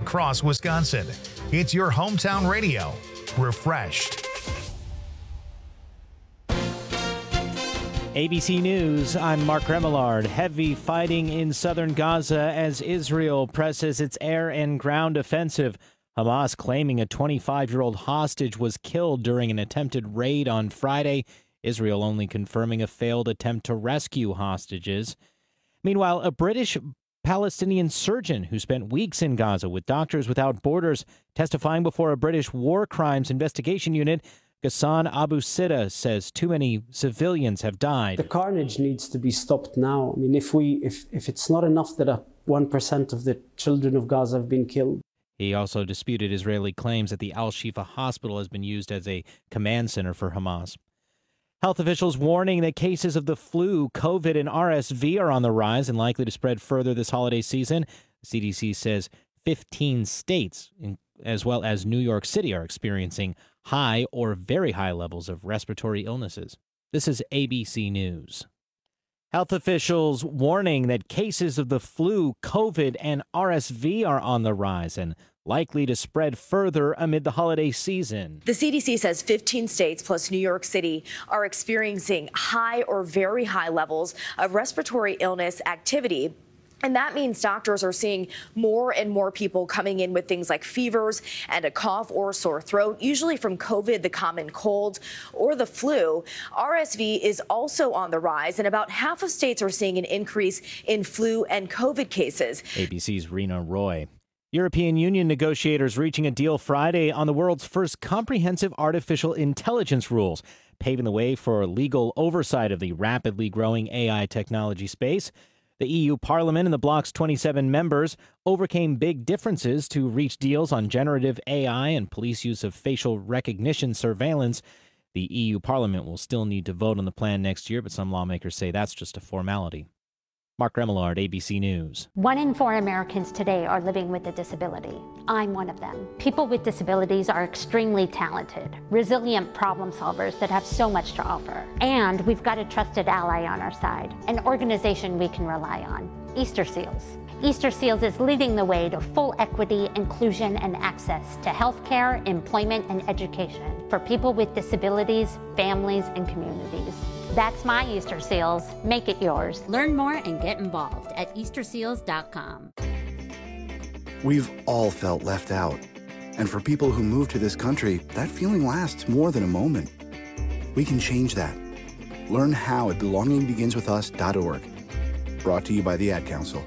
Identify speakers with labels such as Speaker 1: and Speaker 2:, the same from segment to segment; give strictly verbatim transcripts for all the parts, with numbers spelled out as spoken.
Speaker 1: across Wisconsin. It's your hometown radio. Refreshed.
Speaker 2: A B C News, I'm Mark Remillard. Heavy fighting in southern Gaza as Israel presses its air and ground offensive. Hamas claiming a twenty-five-year-old hostage was killed during an attempted raid on Friday. Israel only confirming a failed attempt to rescue hostages. Meanwhile, a British Palestinian surgeon who spent weeks in Gaza with Doctors Without Borders testifying before a British war crimes investigation unit, Ghassan Abu Sitta, says too many civilians have died.
Speaker 3: The carnage needs to be stopped now. I mean, if we, if, if it's not enough that a one percent of the children of Gaza have been killed.
Speaker 2: He also disputed Israeli claims that the Al-Shifa hospital has been used as a command center for Hamas. Health officials warning that cases of the flu, COVID, and R S V are on the rise and likely to spread further this holiday season. The C D C says fifteen states, as well as New York City, are experiencing high or very high levels of respiratory illnesses. This is A B C News. Health officials warning that cases of the flu, COVID, and R S V are on the rise and likely to spread further amid the holiday season.
Speaker 4: The C D C says fifteen states plus New York City are experiencing high or very high levels of respiratory illness activity. And that means doctors are seeing more and more people coming in with things like fevers and a cough or sore throat, usually from COVID, the common cold, or the flu. R S V is also on the rise, and about half of states are seeing an increase in flu and COVID cases.
Speaker 2: A B C's Rena Roy. European Union negotiators reaching a deal Friday on the world's first comprehensive artificial intelligence rules, paving the way for legal oversight of the rapidly growing A I technology space. The E U Parliament and the bloc's twenty-seven members overcame big differences to reach deals on generative A I and police use of facial recognition surveillance. The E U Parliament will still need to vote on the plan next year, but some lawmakers say that's just a formality. Mark Remillard, A B C News.
Speaker 5: One in four Americans today are living with a disability. I'm one of them. People with disabilities are extremely talented, resilient problem solvers that have so much to offer. And we've got a trusted ally on our side, an organization we can rely on, Easter Seals. Easter Seals is leading the way to full equity, inclusion, and access to healthcare, employment, and education for people with disabilities, families, and communities. That's my Easter Seals. Make it yours.
Speaker 6: Learn more and get involved at Easter Seals dot com.
Speaker 7: We've all felt left out. And for people who move to this country, that feeling lasts more than a moment. We can change that. Learn how at belonging begins with us dot org. Brought to you by the Ad Council.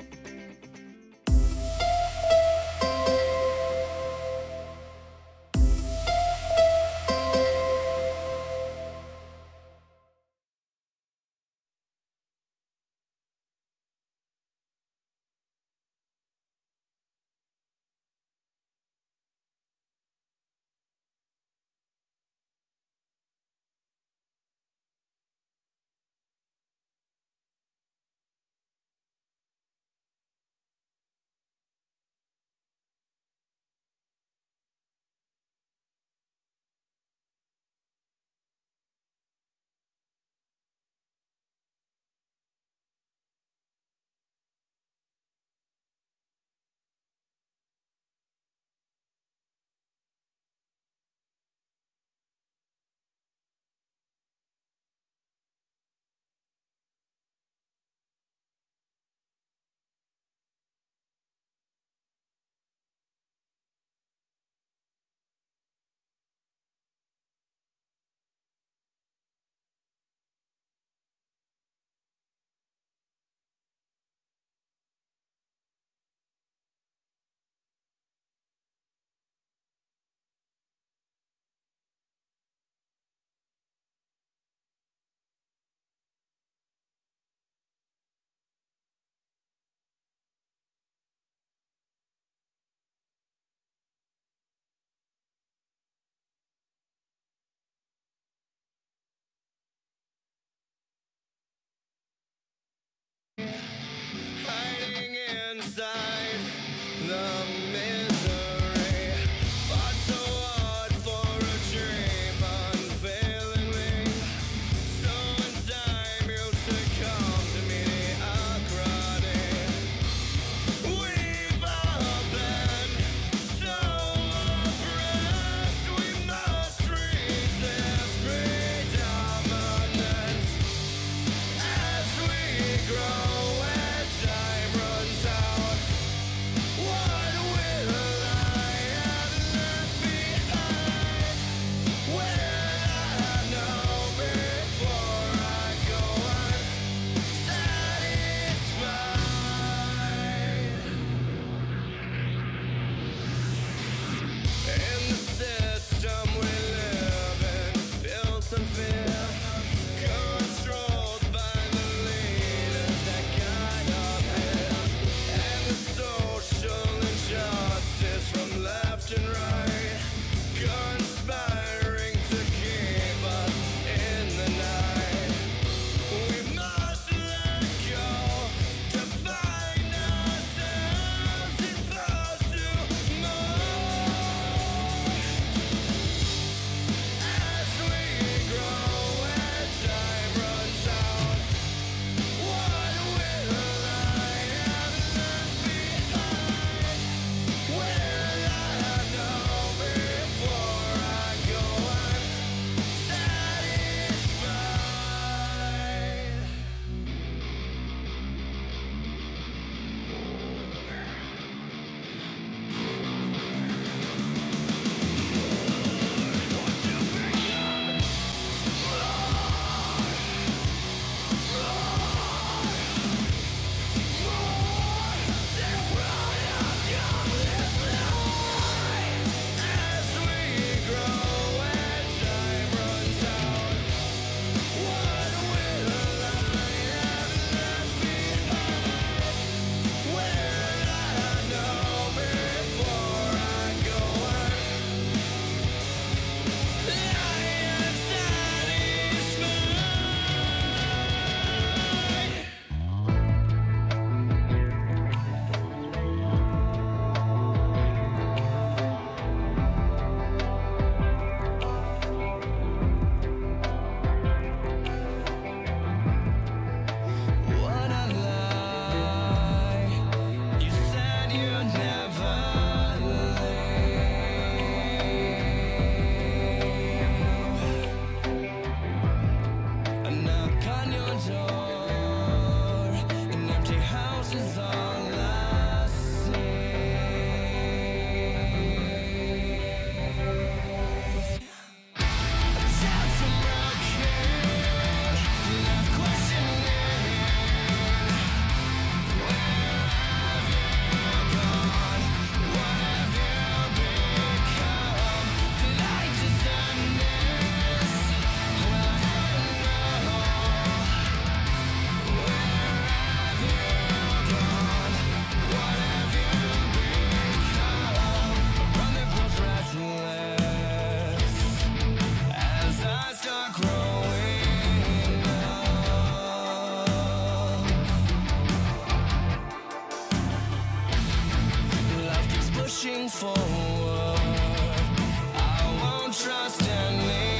Speaker 8: pushing forward. I won't trust anyone.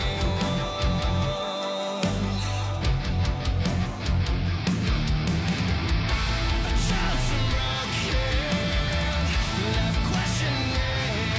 Speaker 8: A child from broken, left questioning.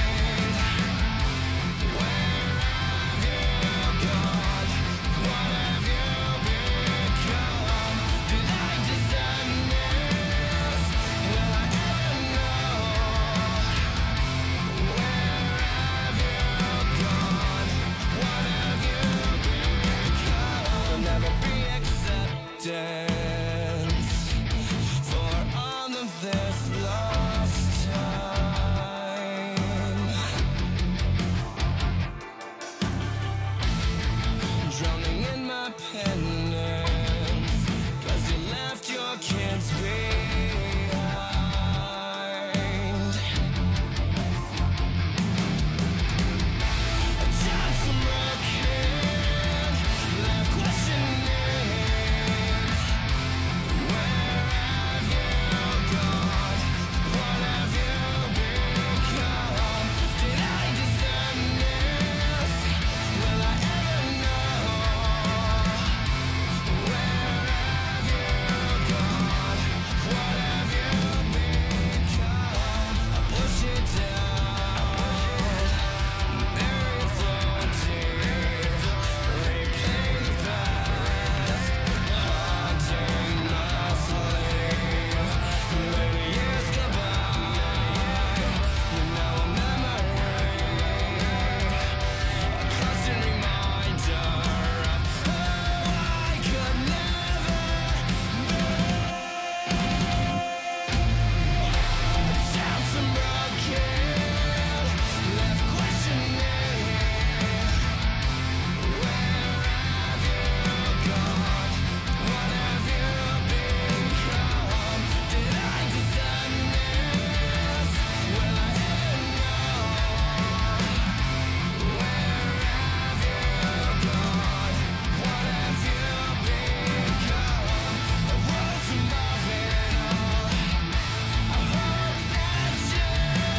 Speaker 8: Where have you gone? What have you become? Did I deserve this? Will I ever know? Where have you gone? What have you become? There'll never be acceptance for all of this lost time. Drowning in my penance, 'cause you left your kids behind. A child from broken, left questioning. Where have you gone? What have you become? Did I deserve this? Will I ever know? Where have you gone? What have you become? I push it down, bury it floating, replay the past, haunting my sleep. When the years go by, you're now a memory, a constant reminder of who I could never be. A child from broken, left questioning. Where have you gone? What have you become? Did I deserve this? Will I ever know? Where have you gone? What have you become? A world from above it all. I hope that you see.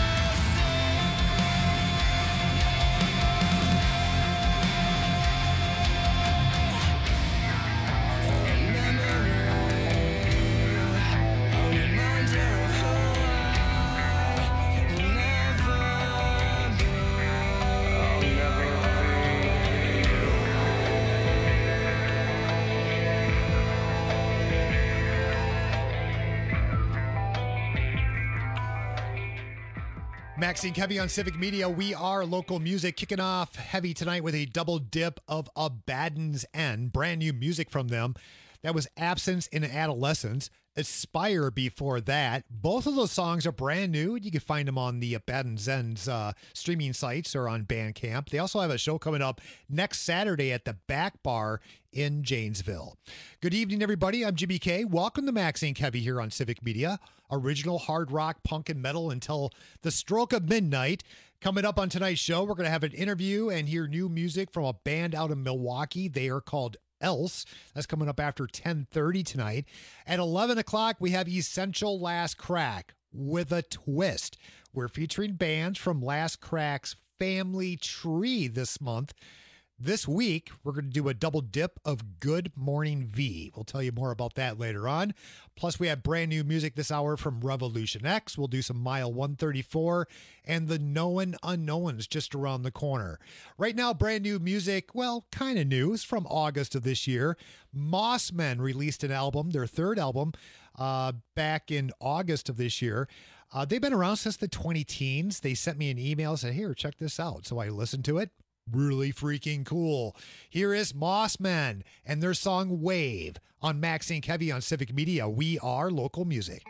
Speaker 9: Maxine Kevy on Civic Media. We are local music, kicking off heavy tonight with a double dip of Abaddon's End, brand new music from them. That was Absence in Adolescence. Aspire before that. Both of those songs are brand new. You can find them on the Abaddon's End's uh, streaming sites or on Bandcamp. They also have a show coming up next Saturday at the Back Bar in Janesville. Good evening, everybody. I'm Jimmy K. Welcome to Maxine Kevy here on Civic Media. Original hard rock, punk, and metal until the stroke of midnight. Coming up on tonight's show, we're going to have an interview and hear new music from a band out of Milwaukee. They are called Else. That's coming up after ten thirty tonight. At eleven o'clock, we have Essential Last Crack with a Twist. We're featuring bands from Last Crack's family tree this month. This week, we're going to do a double dip of Good Morning V. We'll tell you more about that later on. Plus, we have brand new music this hour from Revolution X. We'll do some Mile one thirty-four and the Known Unknowns just around the corner. Right now, brand new music, well, kind of new. It's from August of this year. Mossmen released an album, their third album, uh, back in August of this year. Uh, they've been around since the twenty teens. They sent me an email and said, here, check this out. So I listened to it. Really freaking cool. Here is Mossmen and their song Wave on Maxine Kevy on Civic Media. We are local music.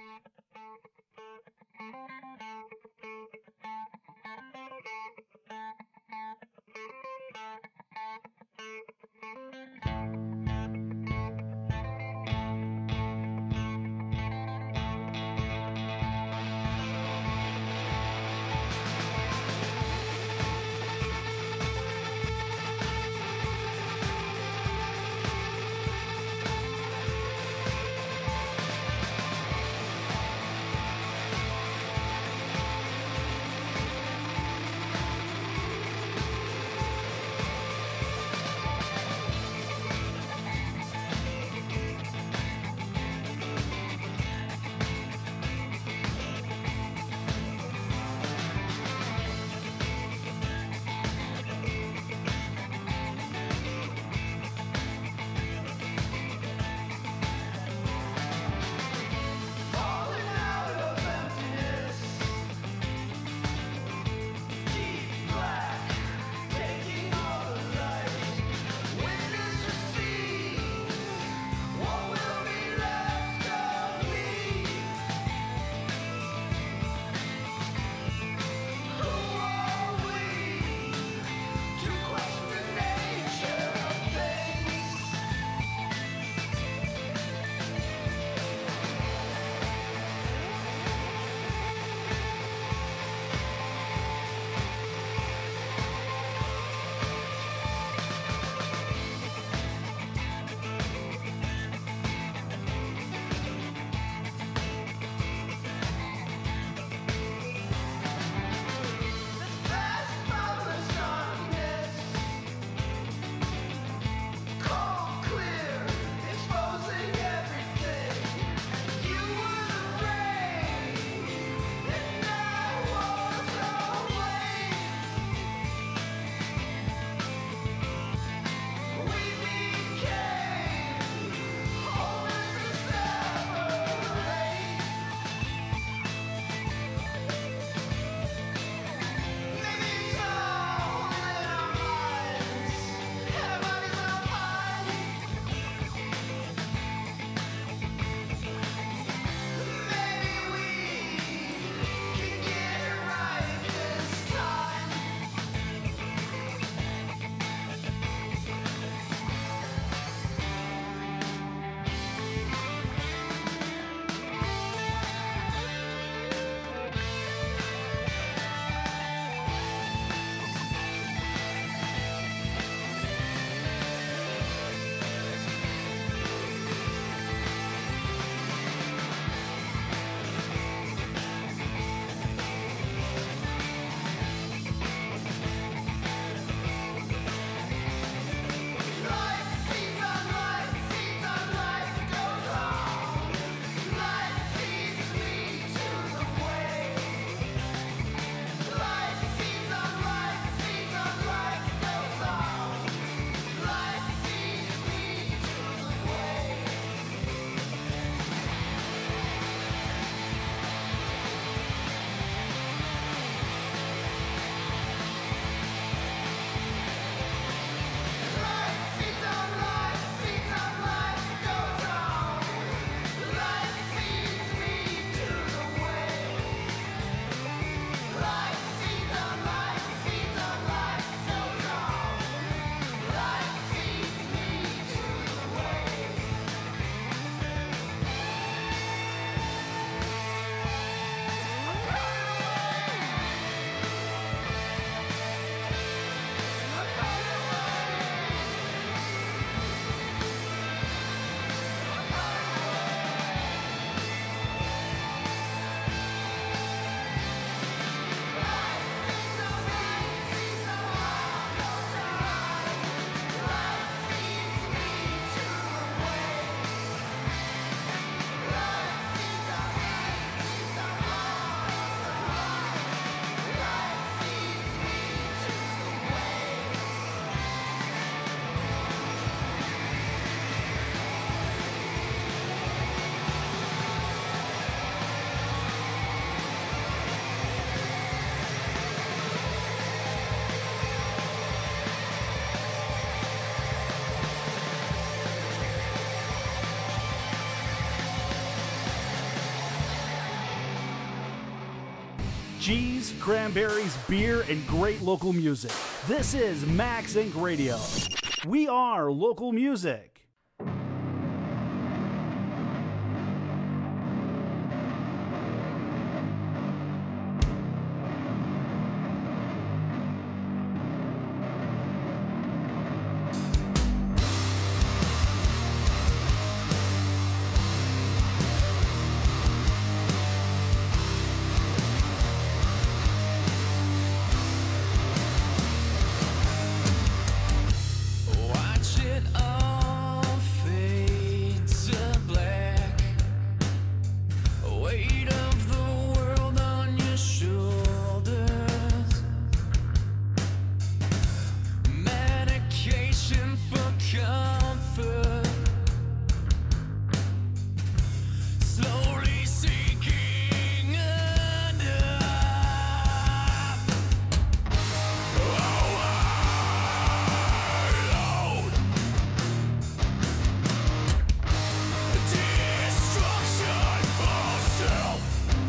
Speaker 10: cheese, cranberries, beer, and great local music. This is Max Inc Radio. We are local music.
Speaker 8: Watch it all fade to black. Weight of the world on your shoulders. Medication for comfort. Slowly sinking under. Destruction of self.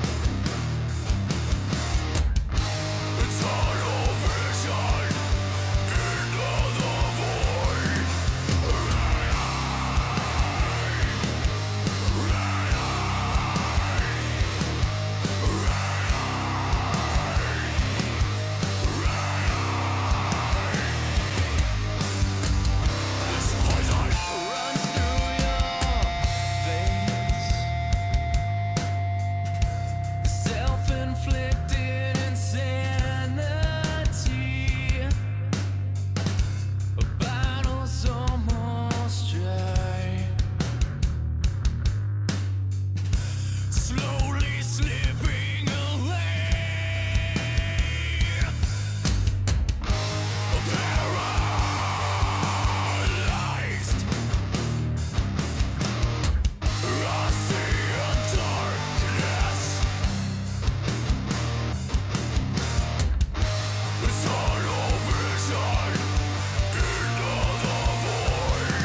Speaker 8: Tunnel vision into the void. This poison runs through your veins. Self-inflicted insanity. Bottles almost dry. Slowly slipping away. Paralyzed. I see a darkness. Tunnel vision into the void.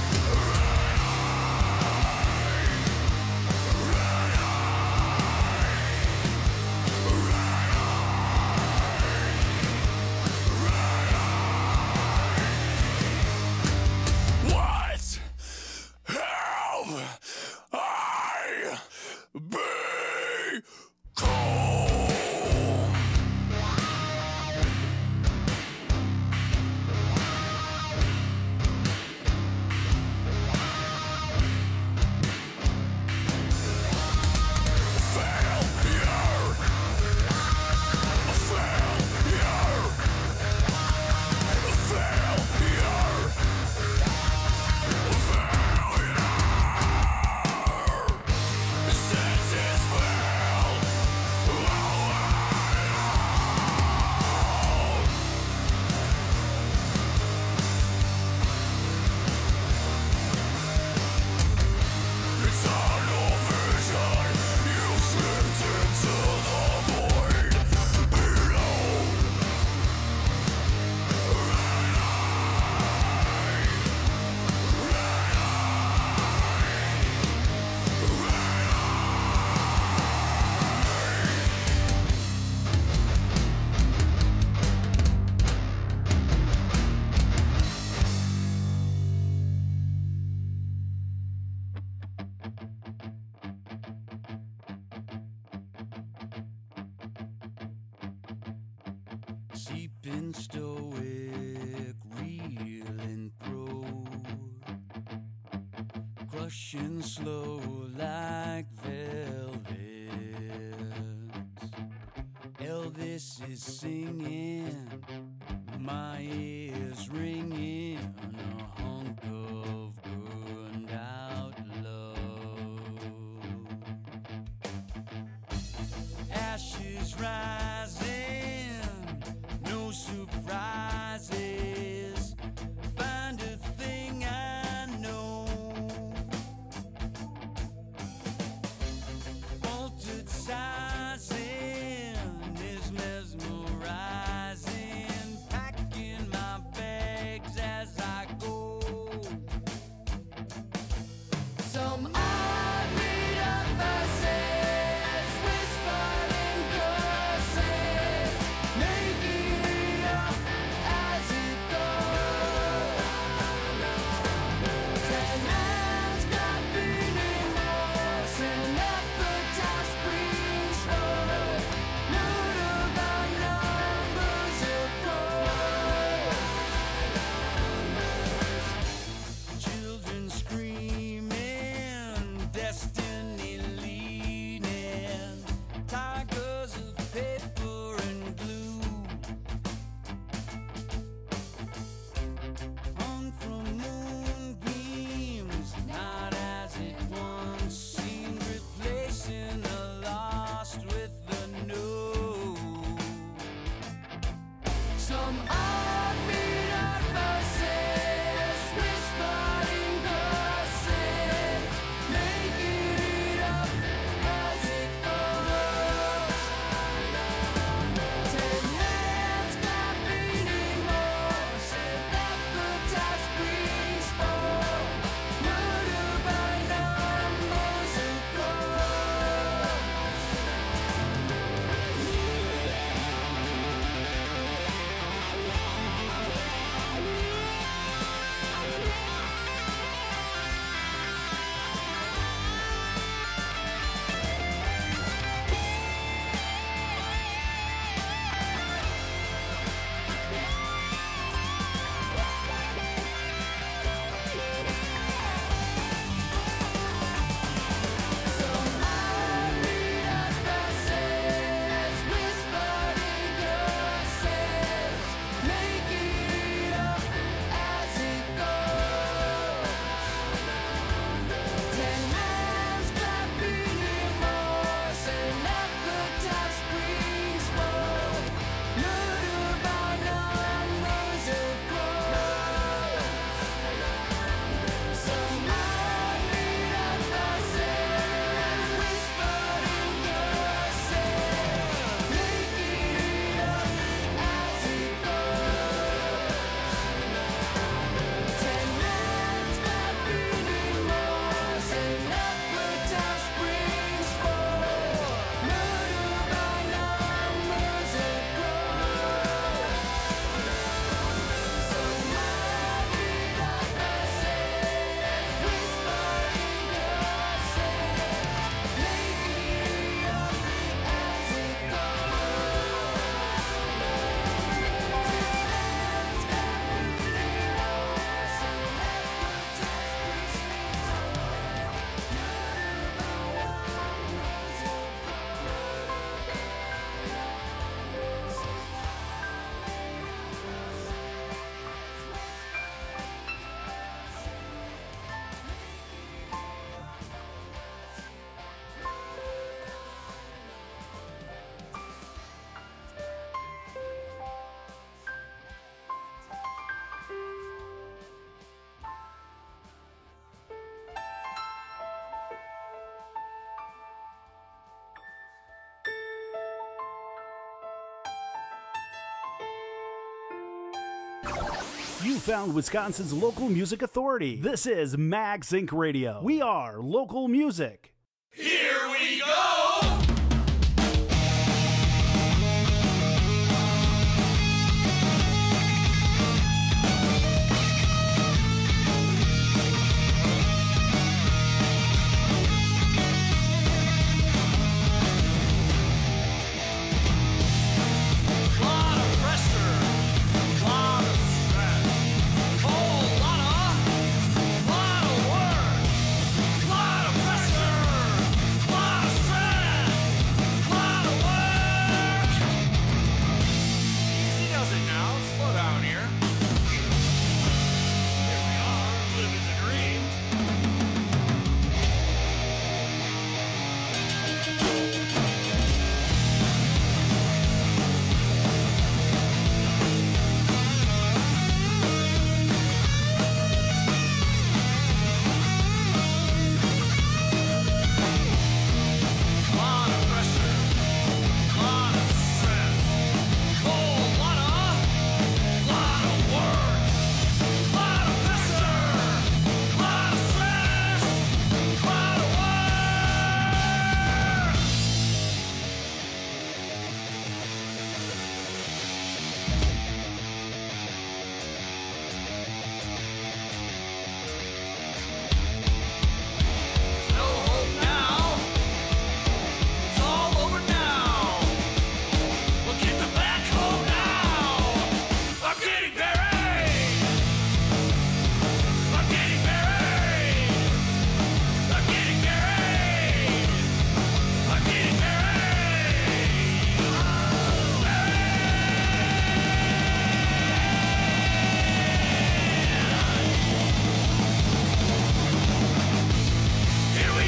Speaker 8: What have I become? Failure. Failure. Failure. Senses fail. Tunnel vision. You slipped into the void below. Seeping stoic, reeling through, crushing slow like velvet. Elvis is singing, my ears ringing, a hunk of burned out love. Ashes rising, no surprises. Find a thing I know. Altered sizing is mesmerizing. Packing my bags as I go. Some unread up verses whispered in curses.
Speaker 10: You found Wisconsin's local music authority. This is Mag Sync Radio. We are local music.
Speaker 8: Here we go!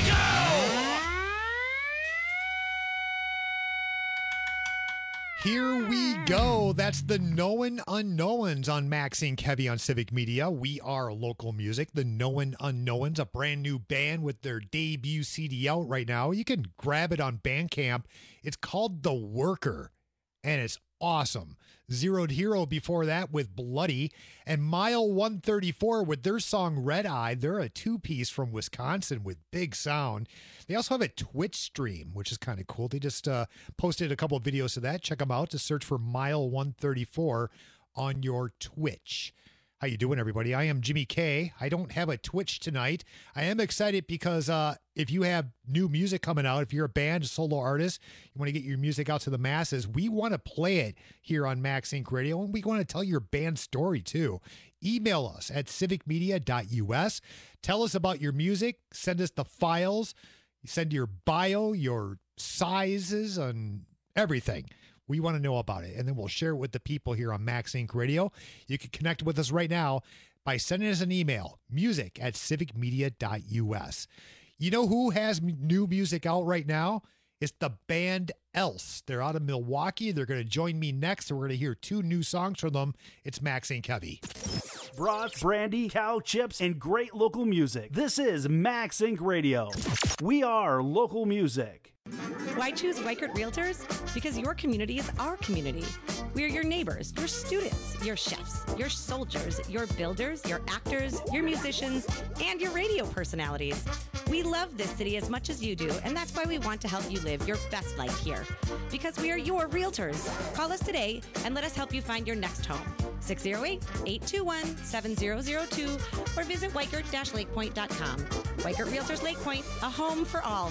Speaker 9: Here we go. That's the Known Unknowns on Maxine Kevy on Civic Media. We are local music. The Known Unknowns, a brand new band with their debut C D out right now. You can grab it on Bandcamp. It's called The Worker, and it's awesome. Zeroed Hero before that with Bloody, and Mile one thirty-four with their song Red Eye. They're a two-piece from Wisconsin with big sound. They also have a Twitch stream, which is kind of cool. They just uh, posted a couple of videos of that. Check them out. Just search for Mile one thirty-four on your Twitch. How you doing, everybody? I am Jimmy K. I don't have a Twitch tonight. I am excited because uh, if you have new music coming out, if you're a band, a solo artist, you want to get your music out to the masses, we want to play it here on Max Inc Radio, and we want to tell your band story too. Email us at civic media dot u s. Tell us about your music. Send us the files. Send your bio, your sizes, and everything. We want to know about it, and then we'll share it with the people here on Max Inc Radio. You can connect with us right now by sending us an email, music at civic media dot u s. You know who has m- new music out right now? It's the band Else. They're out of Milwaukee. They're going to join me next, and we're going to hear two new songs from them. It's Max Inc Heavy.
Speaker 10: Brats, brandy, cow chips, and great local music. This is Max Inc Radio. We are local music.
Speaker 11: Why choose Weichert Realtors? Because your community is our community. We are your neighbors, your students, your chefs, your soldiers, your builders, your actors, your musicians, and your radio personalities. We love this city as much as you do, and that's why we want to help you live your best life here. Because we are your realtors. Call us today and let us help you find your next home. six oh eight, eight two one, seven oh oh two or visit weichert dash lake point dot com. Weichert Realtors Lake Point, a home for all.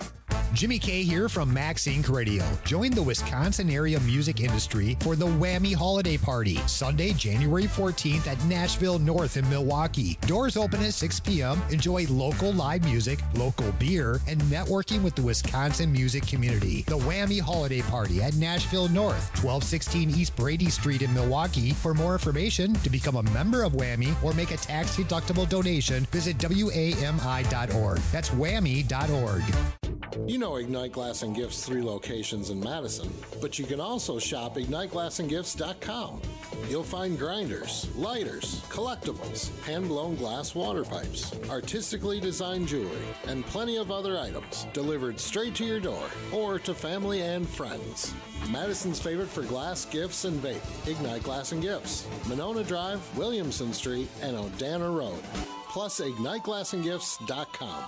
Speaker 9: Jimmy K here from Max Inc Radio. Join the Wisconsin area music industry for the Whammy Holiday Party, Sunday, January fourteenth at Nashville North in Milwaukee. Doors open at six p.m. Enjoy local live music, local beer, and networking with the Wisconsin music community. The Whammy Holiday Party at Nashville North, twelve sixteen East Brady Street in Milwaukee. For more information, to become a member of Whammy or make a tax-deductible donation, visit W A M I dot org. That's whammy dot org.
Speaker 12: You know Ignite Glass and Gifts' three locations in Madison, but you can also shop ignite glass and gifts dot com. You'll find grinders, lighters, collectibles, hand-blown glass water pipes, artistically designed jewelry, and plenty of other items delivered straight to your door or to family and friends. Madison's favorite for glass, gifts, and vape, Ignite Glass and Gifts, Monona Drive, Williamson Street, and Odana Road. Plus ignite glass and gifts dot com.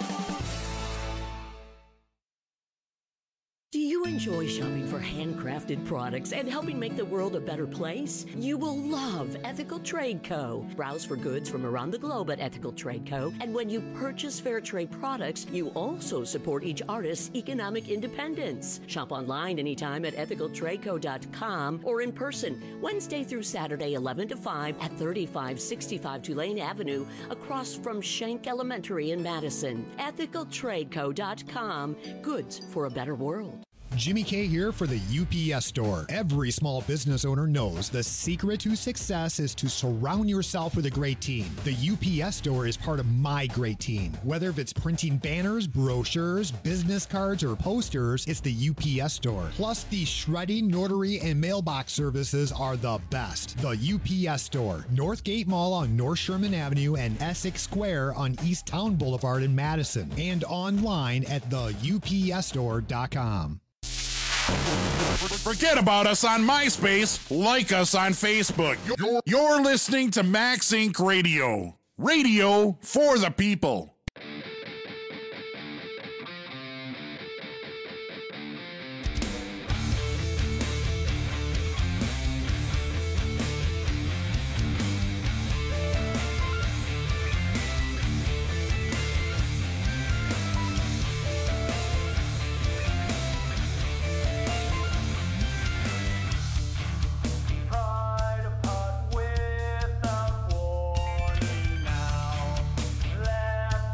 Speaker 13: Do you enjoy shopping for handcrafted products and helping make the world a better place? You will love Ethical Trade Co. Browse for goods from around the globe at Ethical Trade Co. And when you purchase fair trade products, you also support each artist's economic independence. Shop online anytime at ethical trade co dot com or in person, Wednesday through Saturday, eleven to five at thirty-five sixty-five Tulane Avenue, across from Schenck Elementary in Madison. ethical trade co dot com. Goods for a better world.
Speaker 9: Jimmy K here for the U P S Store. Every small business owner knows the secret to success is to surround yourself with a great team. The U P S Store is part of my great team. Whether if it's printing banners, brochures, business cards, or posters, it's the U P S Store. Plus, the shredding, notary, and mailbox services are the best. The U P S Store, Northgate Mall on North Sherman Avenue and Essex Square on East Town Boulevard in Madison, and online at the U P S store dot com.
Speaker 14: Forget about us on MySpace. Like us on Facebook. You're, you're listening to Max Inc Radio. Radio for the people.
Speaker 8: Without warning now, left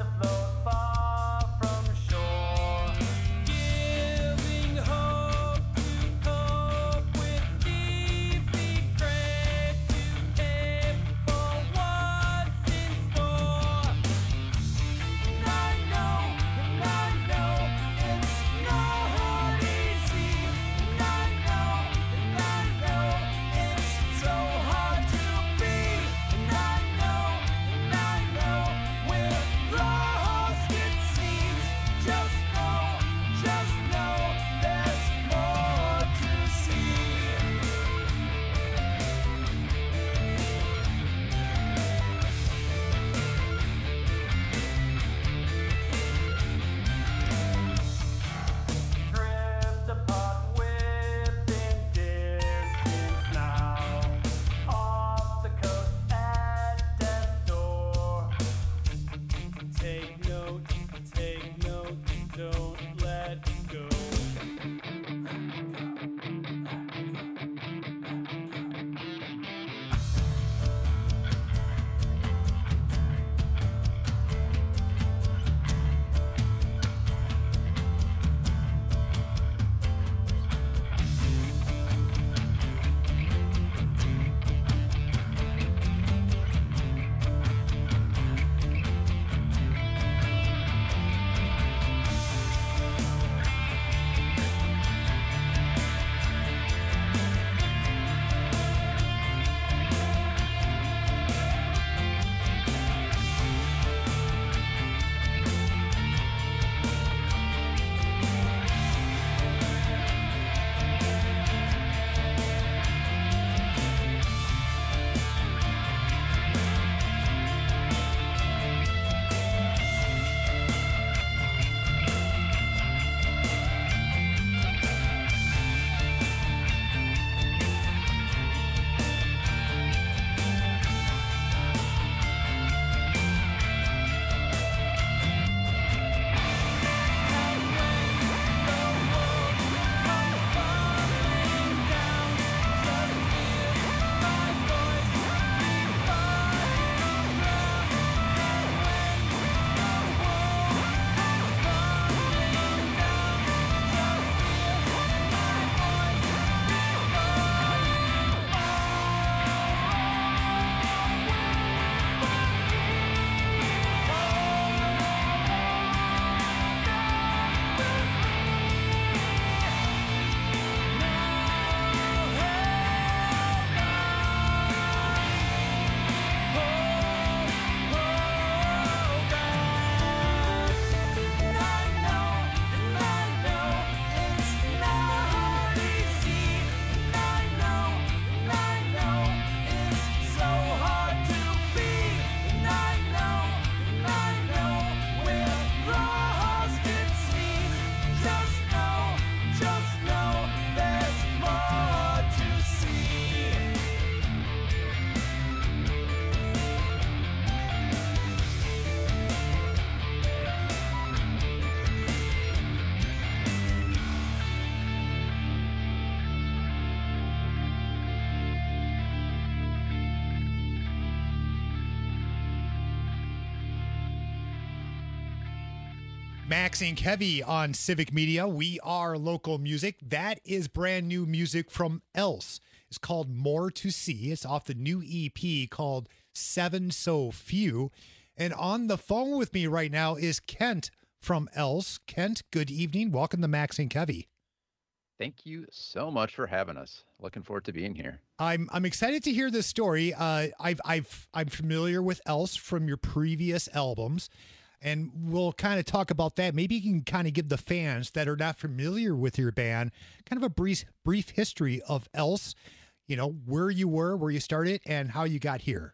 Speaker 9: Max and Kevy on Civic Media. We are local music. That is brand new music from Else. It's called More to See. It's off the new E P called Seven So Few. And on the phone with me right now is Kent from Else. Kent, good evening. Welcome to Max and Kevy.
Speaker 15: Thank you so much for having us. Looking forward to being here.
Speaker 9: I'm I'm excited to hear this story. Uh, I've I've I'm familiar with Else from your previous albums, and we'll kind of talk about that. Maybe you can kind of give the fans that are not familiar with your band kind of a brief brief history of Else. You know, where you were, where you started, and how you got here.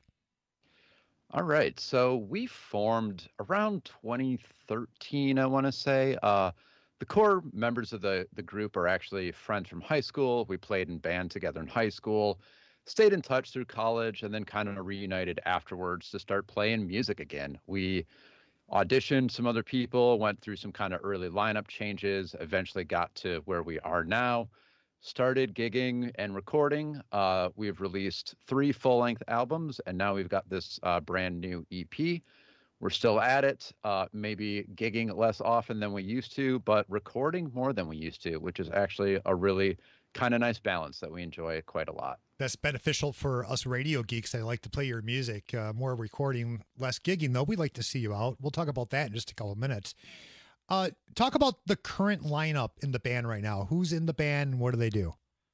Speaker 15: All right. So we formed around twenty thirteen, I want to say. Uh, the core members of the, the group are actually friends from high school. We played in band together in high school, stayed in touch through college, and then kind of reunited afterwards to start playing music again. We auditioned some other people, went through some kind of early lineup changes, eventually got to where we are now. Started gigging and recording. Uh, we've released three full-length albums, and now we've got this uh, brand new E P. We're still at it, uh, maybe gigging less often than we used to, but recording more than we used to, which is actually a really kind of nice balance that we enjoy quite a lot.
Speaker 9: That's beneficial for us radio geeks that like to play your music. Uh, more recording, less gigging, though. We'd like to see you out. We'll talk about that in just a couple of minutes. Uh, talk about the current lineup in the band right now. Who's in the band and what do they do?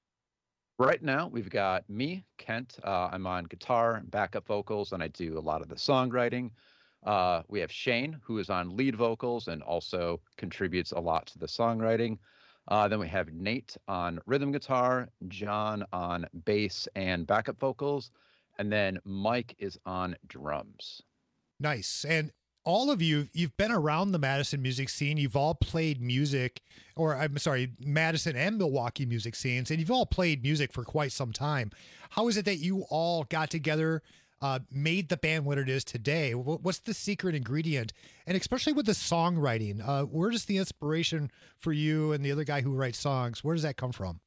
Speaker 15: Right now, we've got me, Kent. Uh, I'm on guitar and backup vocals, and I do a lot of the songwriting. Uh, we have Shane, who is on lead vocals and also contributes a lot to the songwriting. Uh, then we have Nate on rhythm guitar, John on bass and backup vocals, and then Mike is on drums.
Speaker 9: Nice. And all of you, you've been around the Madison music scene. You've all played music, or I'm sorry, Madison and Milwaukee music scenes, and you've all played music for quite some time. How is it that you all got together, uh, made the band what it is today? What's the secret ingredient? And especially with the songwriting, uh, where does the inspiration for you and the other guy who writes songs, where does that come from?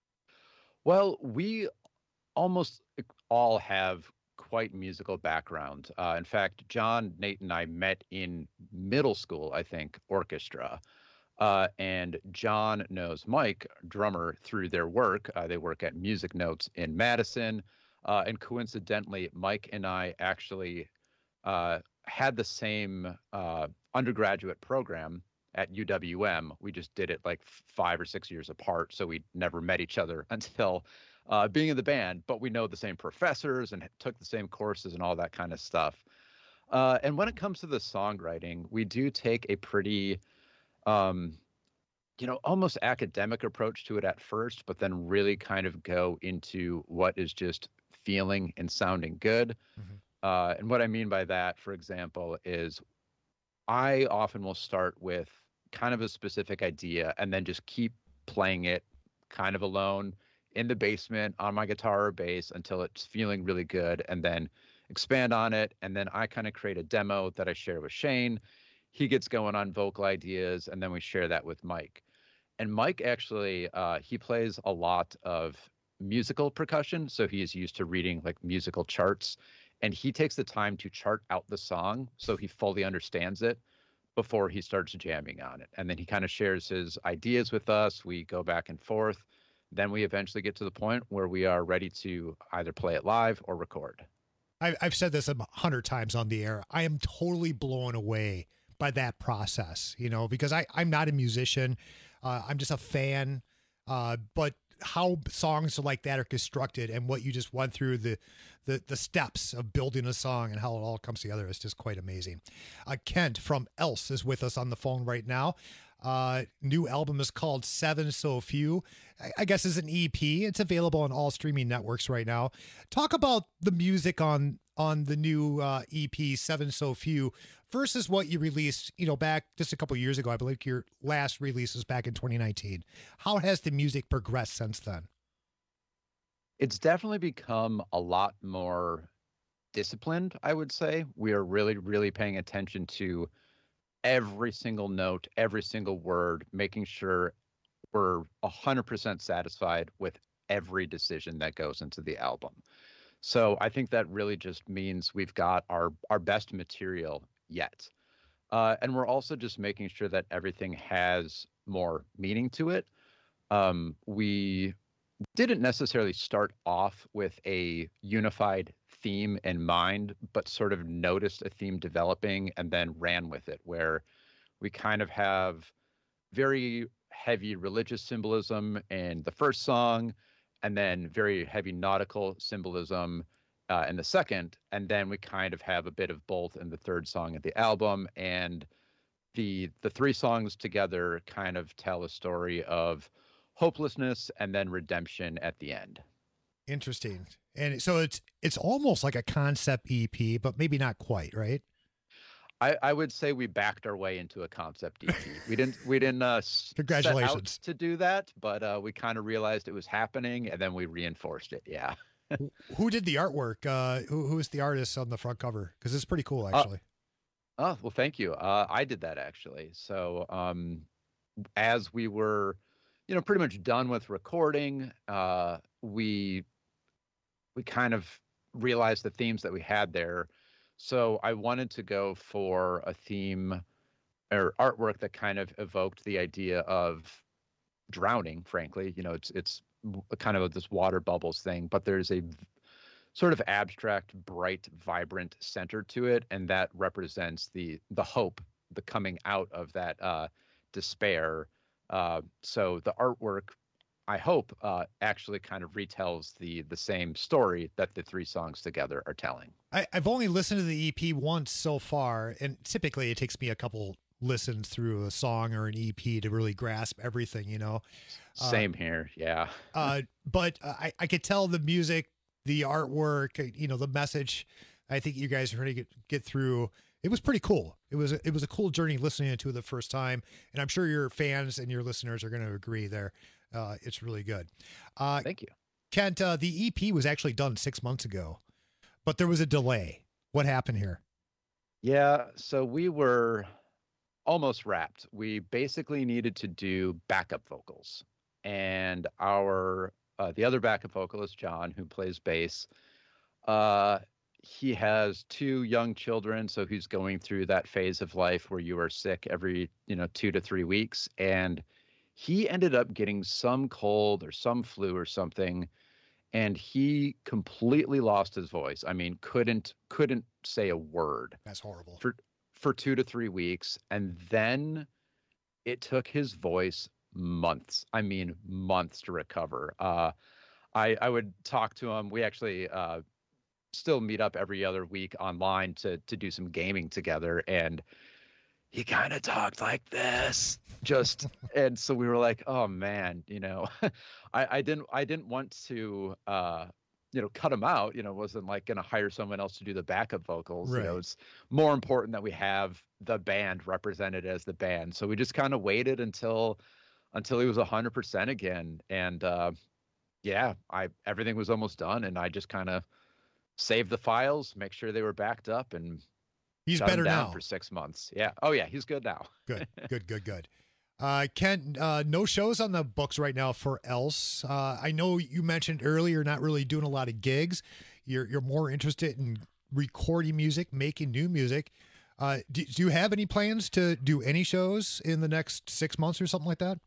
Speaker 15: Well, we almost all have quite musical background. Uh, in fact, John, Nate, and I met in middle school, I think, orchestra. Uh, and John knows Mike, drummer, through their work. Uh, they work at Music Notes in Madison. Uh, and coincidentally, Mike and I actually uh, had the same uh, undergraduate program at U W M. We just did it like five or six years apart, so we never met each other until uh, being in the band, but we know the same professors and took the same courses and all that kind of stuff. Uh, and when it comes to the songwriting, we do take a pretty, um, you know, almost academic approach to it at first, but then really kind of go into what is just feeling and sounding good. Mm-hmm. Uh, and what I mean by that, for example, is I often will start with kind of a specific idea and then just keep playing it kind of alone in the basement on my guitar or bass until it's feeling really good, and then expand on it. And then I kind of create a demo that I share with Shane. He gets going on vocal ideas, and then we share that with Mike. And Mike actually, uh, he plays a lot of musical percussion, so he is used to reading like musical charts, and he takes the time to chart out the song so he fully understands it before he starts jamming on it. And then he kind of shares his ideas with us. We go back and forth. Then we eventually get to the point where we are ready to either play it live or record.
Speaker 9: I've said this a hundred times on the air. I am totally blown away by that process, you know, because I, I'm not a musician. Uh, I'm just a fan. Uh, but how songs like that are constructed and what you just went through, the, the, the steps of building a song and how it all comes together is just quite amazing. Uh, Kent from Else is with us on the phone right now. Uh, new album is called Seven So Few. I, I guess it's an E P. It's available on all streaming networks right now. Talk about the music on on the new uh, E P Seven So Few versus what you released, you know, back just a couple years ago. I believe your last release was back in twenty nineteen. How has the music progressed since then?
Speaker 15: It's definitely become a lot more disciplined, I would say. We are really, really paying attention to every single note, every single word, making sure we're one hundred percent satisfied with every decision that goes into the album. So I think that really just means we've got our, our best material yet. Uh, and we're also just making sure that everything has more meaning to it. Um, we didn't necessarily start off with a unified theme in mind, but sort of noticed a theme developing and then ran with it, where we kind of have very heavy religious symbolism in the first song, and then very heavy nautical symbolism uh, in the second, and then we kind of have a bit of both in the third song of the album. And the the three songs together kind of tell a story of hopelessness and then redemption at the end.
Speaker 9: Interesting. And so it's it's almost like a concept E P, but maybe not quite, right?
Speaker 15: I, I would say we backed our way into a concept E P. We didn't we didn't uh,
Speaker 9: Congratulations.
Speaker 15: set out to do that, but uh, we kind of realized it was happening, and then we reinforced it. Yeah.
Speaker 9: Who did the artwork? Uh, who who's the artist on the front cover? Because it's pretty cool, actually.
Speaker 15: Uh, oh well, thank you. Uh, I did that actually. So um, as we were, you know, pretty much done with recording, uh, we we kind of realized the themes that we had there. So I wanted to go for a theme or artwork that kind of evoked the idea of drowning, frankly. You know, it's it's kind of this water bubbles thing, but there's a sort of abstract, bright, vibrant center to it, and that represents the the hope, the coming out of that uh, despair. Uh, so the artwork, I hope, uh, actually kind of retells the the same story that the three songs together are telling.
Speaker 9: I, I've only listened to the E P once so far, and typically it takes me a couple listens through a song or an E P to really grasp everything, you know.
Speaker 15: Same
Speaker 9: uh,
Speaker 15: here, yeah.
Speaker 9: uh, but uh, I, I could tell the music, the artwork, you know, the message. I think you guys are trying to get, get through. It was pretty cool. It was a, it was a cool journey listening to it the first time, and I'm sure your fans and your listeners are going to agree there. Uh, it's really good. Uh,
Speaker 15: Thank you.
Speaker 9: Kent, uh, the E P was actually done six months ago, but there was a delay. What happened here?
Speaker 15: Yeah, so we were almost wrapped. We basically needed to do backup vocals, and our uh, the other backup vocalist, John, who plays bass, uh, he has two young children, so he's going through that phase of life where you are sick every, you know, two to three weeks, and he ended up getting some cold or some flu or something, and he completely lost his voice. I mean, couldn't couldn't say a word.
Speaker 9: That's horrible.
Speaker 15: For for two to three weeks, and then it took his voice months. I mean, months to recover. Uh, I I would talk to him. We actually uh, still meet up every other week online to to do some gaming together, and he kind of talked like this, just, and so we were like, oh man, you know, I, I didn't, I didn't want to, uh, you know, cut him out. You know, wasn't like going to hire someone else to do the backup vocals.
Speaker 9: Right.
Speaker 15: You know, it's more important that we have the band represented as the band. So we just kind of waited until, until he was a hundred percent again. And, uh, yeah, I, everything was almost done, and I just kind of saved the files, make sure they were backed up, and
Speaker 9: He's
Speaker 15: shut him
Speaker 9: better
Speaker 15: down
Speaker 9: now.
Speaker 15: for six months. Yeah. Oh yeah, he's good now.
Speaker 9: Good, good, good, good. Uh, Kent, uh, no shows on the books right now for Else. Uh, I know you mentioned earlier you're not really doing a lot of gigs. You're you're more interested in recording music, making new music. Uh, do, do you have any plans to do any shows in the next six months or something like that?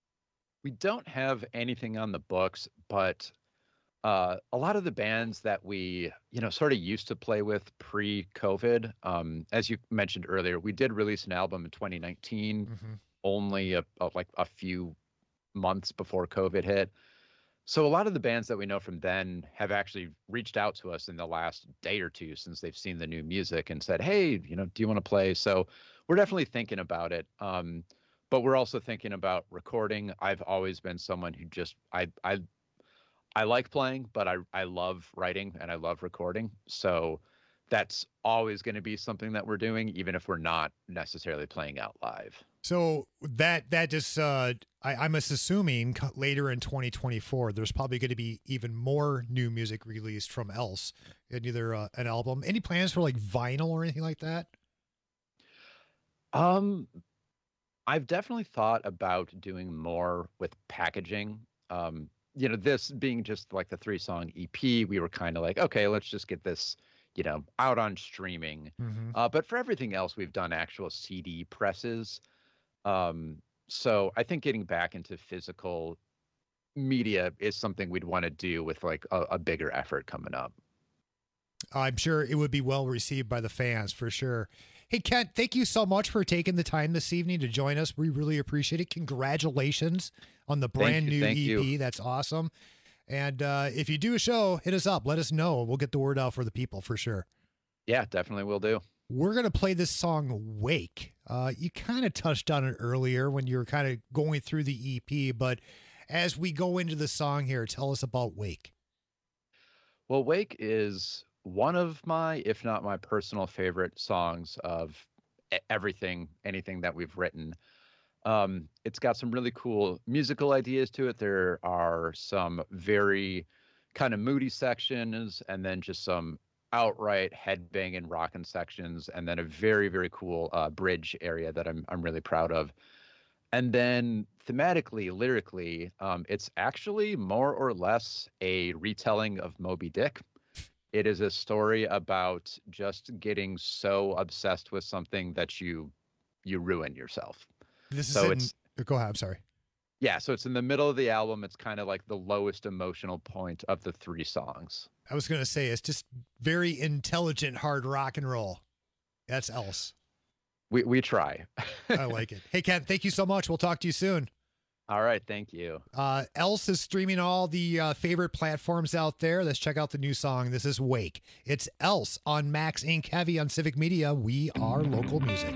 Speaker 15: We don't have anything on the books, but uh, a lot of the bands that we, you know, sort of used to play with pre-COVID, um, as you mentioned earlier, we did release an album in twenty nineteen,
Speaker 9: mm-hmm.
Speaker 15: only a, a, like a few months before COVID hit. So a lot of the bands that we know from then have actually reached out to us in the last day or two since they've seen the new music and said, hey, you know, do you want to play? So we're definitely thinking about it. Um, but we're also thinking about recording. I've always been someone who just, I, I, I like playing, but I, I love writing and I love recording. So that's always going to be something that we're doing, even if we're not necessarily playing out live.
Speaker 9: So that that just uh, I, I'm just assuming later in twenty twenty-four, there's probably going to be even more new music released from Else, in either uh, an album. Any plans for like vinyl or anything like that?
Speaker 15: Um, I've definitely thought about doing more with packaging. Um, you know, this being just like the three song E P, we were kind of like, okay, let's just get this, you know, out on streaming.
Speaker 9: Mhm.
Speaker 15: Uh, but for everything else, we've done actual C D presses. Um, so I think getting back into physical media is something we'd want to do with like a, a bigger effort coming up.
Speaker 9: I'm sure it would be well received by the fans for sure. Hey, Kent, thank you so much for taking the time this evening to join us. We really appreciate it. Congratulations on the brand
Speaker 15: Thank you,
Speaker 9: new
Speaker 15: thank
Speaker 9: E P.
Speaker 15: you.
Speaker 9: That's awesome. And uh, if you do a show, hit us up. Let us know. We'll get the word out for the people for sure.
Speaker 15: Yeah, definitely will do.
Speaker 9: We're going to play this song, Wake. Uh, you kind of touched on it earlier when you were kind of going through the E P, but as we go into the song here, tell us about Wake.
Speaker 15: Well, Wake is one of my, if not my personal favorite songs of e- everything, anything that we've written. Um, it's got some really cool musical ideas to it. There are some very kind of moody sections, and then just some outright headbanging rockin' sections, and then a very, very cool uh, bridge area that I'm I'm really proud of. And then thematically, lyrically, um, it's actually more or less a retelling of Moby Dick. It is a story about just getting so obsessed with something that you you ruin yourself.
Speaker 9: This is
Speaker 15: so
Speaker 9: in,
Speaker 15: it's
Speaker 9: go ahead. I'm sorry.
Speaker 15: yeah, so it's in the middle of the album. It's kind of like the lowest emotional point of the three songs.
Speaker 9: I was going to say it's just very intelligent hard rock and roll. That's Else.
Speaker 15: We we try.
Speaker 9: I like it. Hey, Kent, thank you so much. We'll talk to you soon.
Speaker 15: All right, thank you.
Speaker 9: Uh, Else is streaming all the uh, favorite platforms out there. Let's check out the new song. This is Wake. It's Else on Max Incorporated. Heavy on Civic Media. We are local music.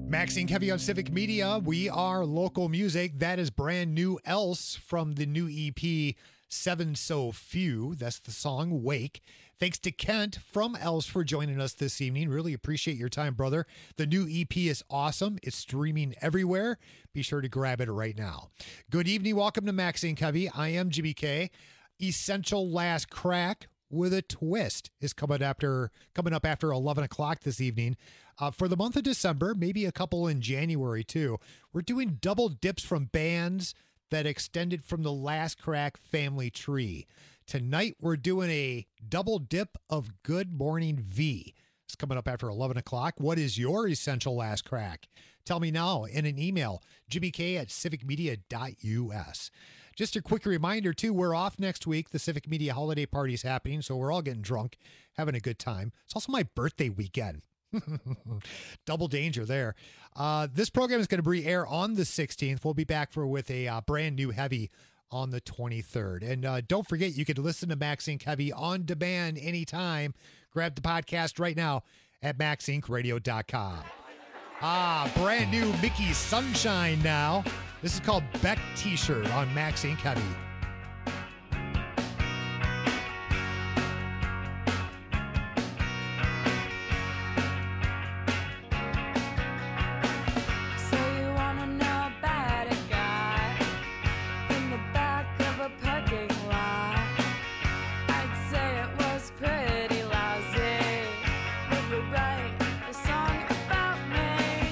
Speaker 9: Maxine Kevy on Civic Media. We are local music. That is brand new Else from the new E P, Seven So Few. That's the song Wake. Thanks to Kent from Else for joining us this evening. Really appreciate your time, brother. The new E P is awesome. It's streaming everywhere. Be sure to grab it right now. Good evening. Welcome to Maxine Kevy. I am Jimmy K. Essential Last Crack with a Twist is coming after coming up after eleven o'clock this evening. Uh, for the month of December, maybe a couple in January too. We're doing double dips from bands that extended from the Last Crack family tree. Tonight, we're doing a double dip of Good Morning V. It's coming up after eleven o'clock. What is your essential last crack? Tell me now in an email, jimmy k at civic media dot u s. Just a quick reminder, too, we're off next week. The Civic Media holiday party is happening, so we're all getting drunk, having a good time. It's also my birthday weekend. Double danger there. Uh, this program is going to re-air on the sixteenth. We'll be back for with a uh, brand new heavy on the twenty-third. And uh, don't forget, you can listen to Max Inc Heavy on demand anytime. Grab the podcast right now at max inc radio dot com. Ah, brand new Mickey Sunshine now. This is called Beck T-shirt on Max Inc Heavy.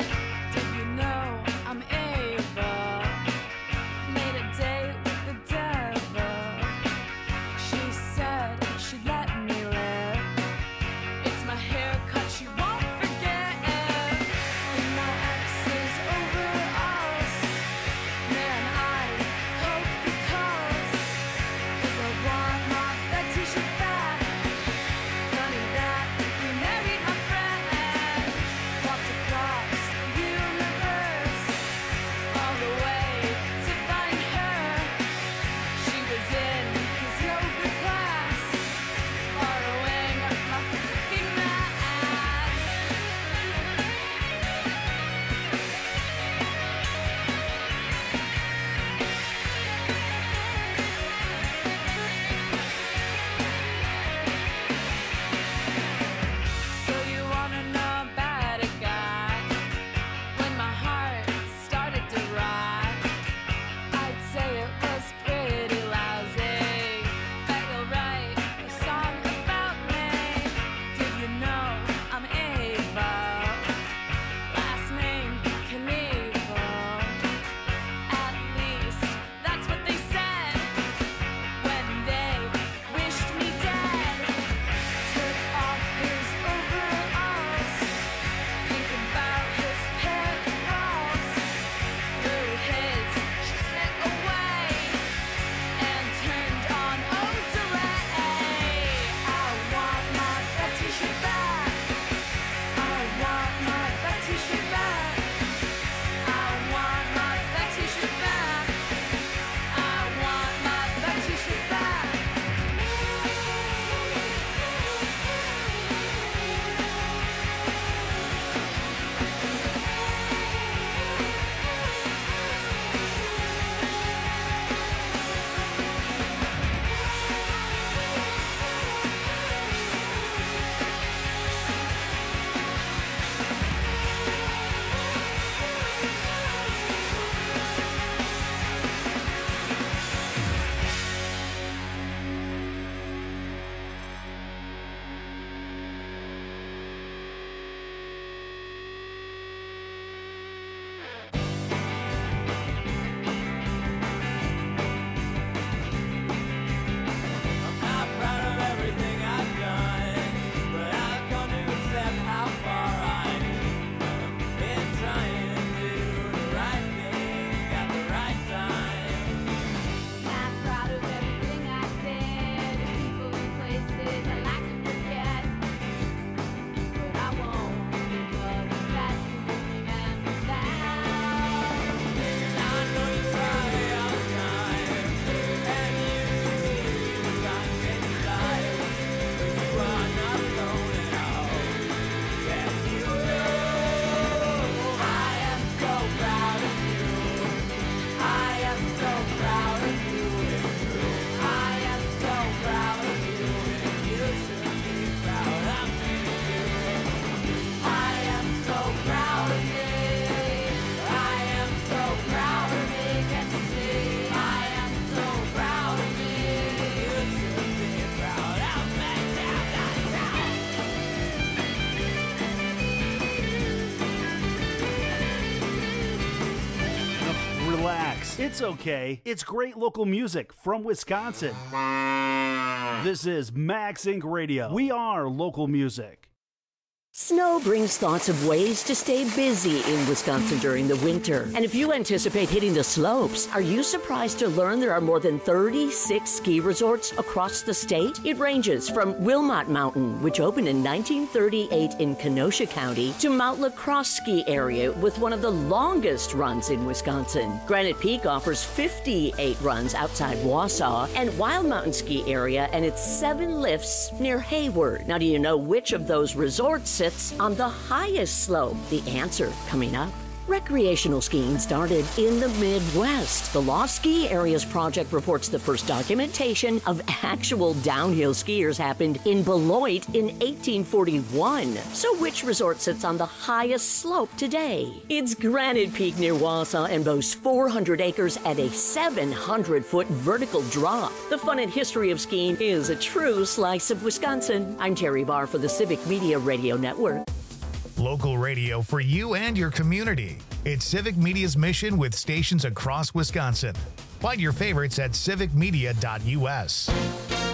Speaker 16: Made a date with the devil.
Speaker 10: It's okay. It's great local music from Wisconsin. This is Max Inc Radio. We are local music.
Speaker 13: Snow brings thoughts of ways to stay busy in Wisconsin during the winter. And if you anticipate hitting the slopes, are you surprised to learn there are more than thirty-six ski resorts across the state? It ranges from Wilmot Mountain, which opened in nineteen thirty-eight in Kenosha County, to Mount LaCrosse Ski Area with one of the longest runs in Wisconsin. Granite Peak offers fifty-eight runs outside Wausau, and Wild Mountain Ski Area and its seven lifts near Hayward. Now, do you know which of those resorts sits on the highest slope? The answer coming up. Recreational skiing started in the Midwest. The Lost Ski Areas Project reports the first documentation of actual downhill skiers happened in Beloit in eighteen forty-one. So which resort sits on the highest slope today? It's Granite Peak near Wausau and boasts four hundred acres at a seven hundred foot vertical drop. The fun and history of skiing is a true slice of Wisconsin. I'm Terry Barr for the Civic Media Radio Network.
Speaker 1: Local radio for you and your community. It's Civic Media's mission with stations across Wisconsin. Find your favorites at civic media dot U S.